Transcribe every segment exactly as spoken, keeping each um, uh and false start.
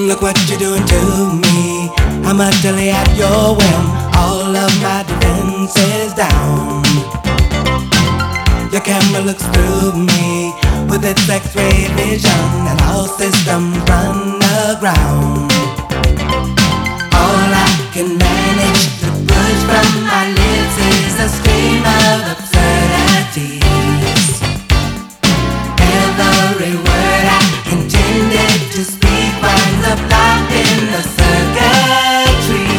Look what you're doing to me. I'm utterly at your whim. All of my defenses down. Your camera looks through me with its X-ray vision, and all systems run aground. All I can manage to push from my lips is a scream of absurdities. Every word I intended to speak winds up locked in the circuitry.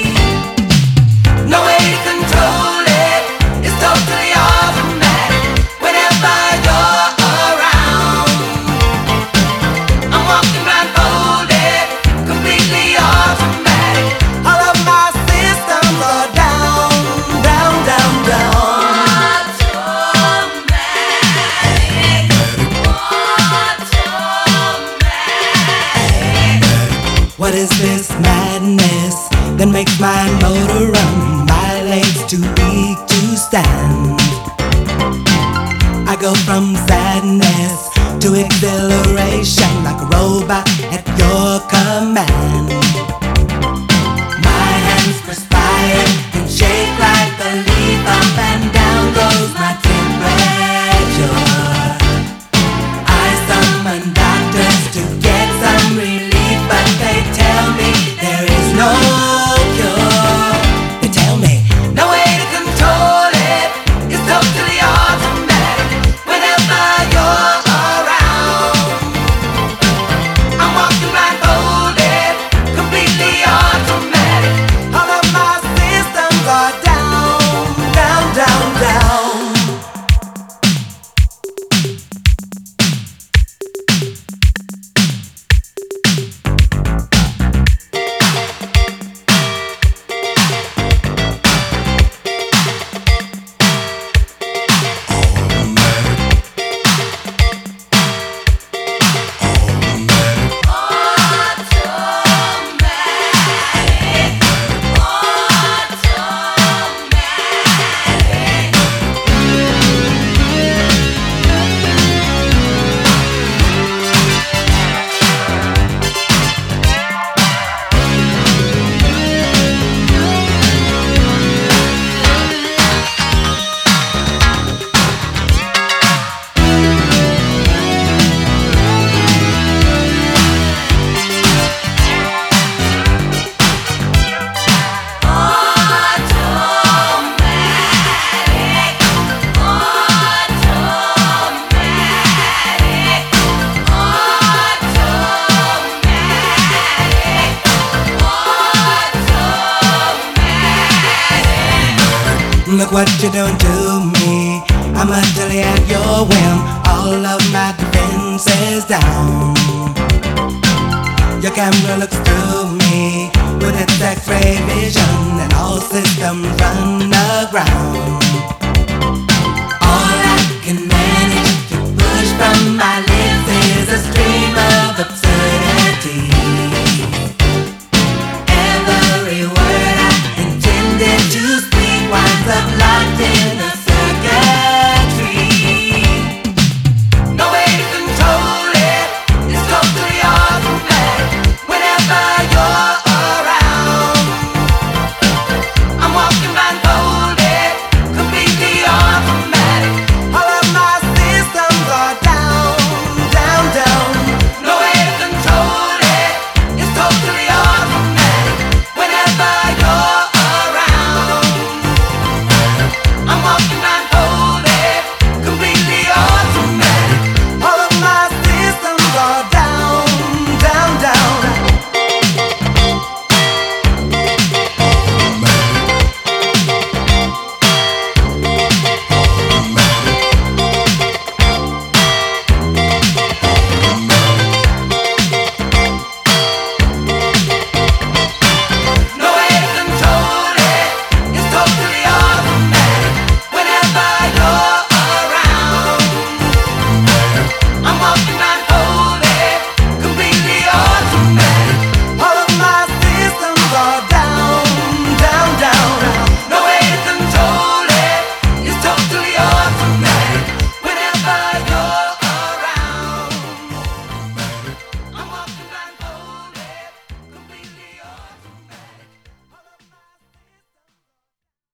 No way to control it, it's totally automatic. Whenever you're around, I'm walking blindfolded, completely automatic. All of my systems are down, down, down, down. What is this madness that makes my motor run? My legs too weak to stand. I go from sadness to exhilaration like a robot at your command. My hands perspire and shake like a leaf. Up and down goes my temperature. I summon doctors to get some relief, but they tell me there is no cure. They tell me no way to control it, it's totally automatic. Whenever you're around, I'm walking blindfolded, completely automatic. All of my systems are down, down, down, down. Look what you're doing to me. I'm utterly at your whim. All of my defenses down. Your camera looks through me with its X-ray vision, and all systems run aground. All I can manage to push from my lips is a stream of obsession.